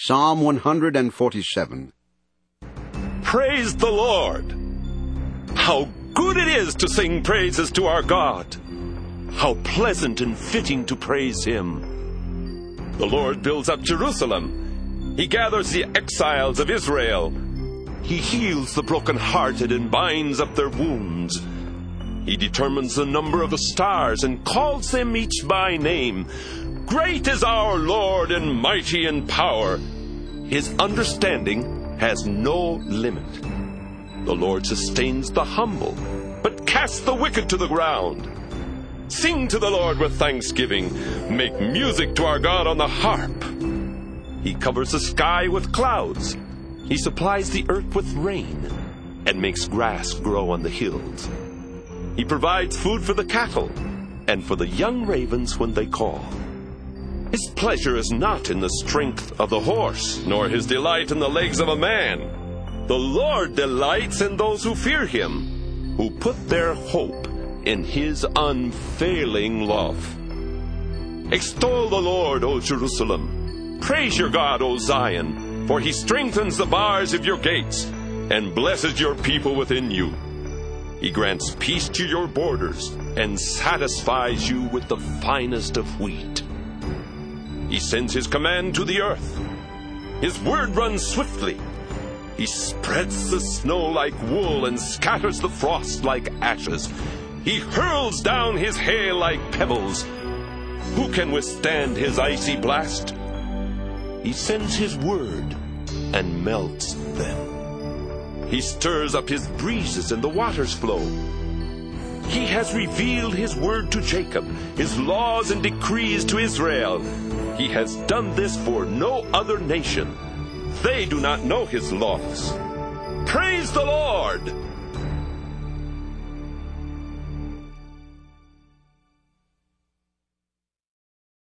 Psalm 147. Praise the Lord! How good it is to sing praises to our God! How pleasant and fitting to praise Him! The Lord builds up Jerusalem. He gathers the exiles of Israel. He heals the brokenhearted and binds up their wounds. He determines the number of the stars and calls them each by name. Great is our Lord and mighty in power. His understanding has no limit. The Lord sustains the humble, but casts the wicked to the ground. Sing to the Lord with thanksgiving. Make music to our God on the harp. He covers the sky with clouds. He supplies the earth with rain and makes grass grow on the hills. He provides food for the cattle and for the young ravens when they call. His pleasure is not in the strength of the horse, nor his delight in the legs of a man. The Lord delights in those who fear Him, who put their hope in His unfailing love. Extol the Lord, O Jerusalem. Praise your God, O Zion, for He strengthens the bars of your gates and blesses your people within you. He grants peace to your borders and satisfies you with the finest of wheat. He sends His command to the earth. His word runs swiftly. He spreads the snow like wool and scatters the frost like ashes. He hurls down His hail like pebbles. Who can withstand His icy blast? He sends His word and melts them. He stirs up His breezes and the waters flow. He has revealed His word to Jacob, His laws and decrees to Israel. He has done this for no other nation. They do not know His laws. Praise the Lord!